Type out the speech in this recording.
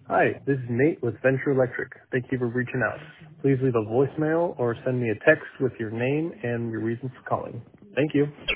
Hi, this is Nate with Venture Electric. Thank you for reaching out. Please leave a voicemail or send me a text with your name and your reason for calling. Thank you.